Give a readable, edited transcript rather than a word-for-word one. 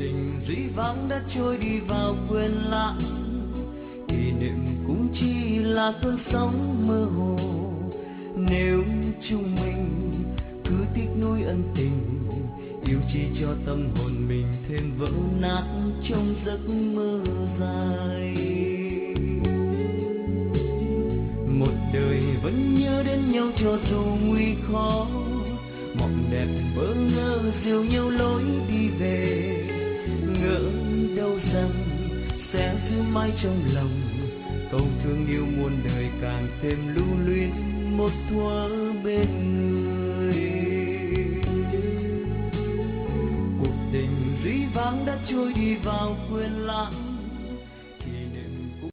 tình dĩ vãng đã trôi đi vào quên lãng, kỷ niệm cũng chỉ là cơn sóng mơ hồ. Nếu chúng mình cứ tiếc nuối ân tình, yêu chi cho tâm hồn mình thêm vỡ nát trong giấc mơ dài. Một đời vẫn nhớ đến nhau cho dù nguy khó, mộng đẹp bỡ ngỡ dìu nhau lối đi về. Ngỡ đâu rằng sẽ giữ mãi trong lòng, câu thương yêu muôn đời càng thêm lưu luyến một thuở bên người. Cuộc tình dĩ vãng đã trôi đi vào quên lãng,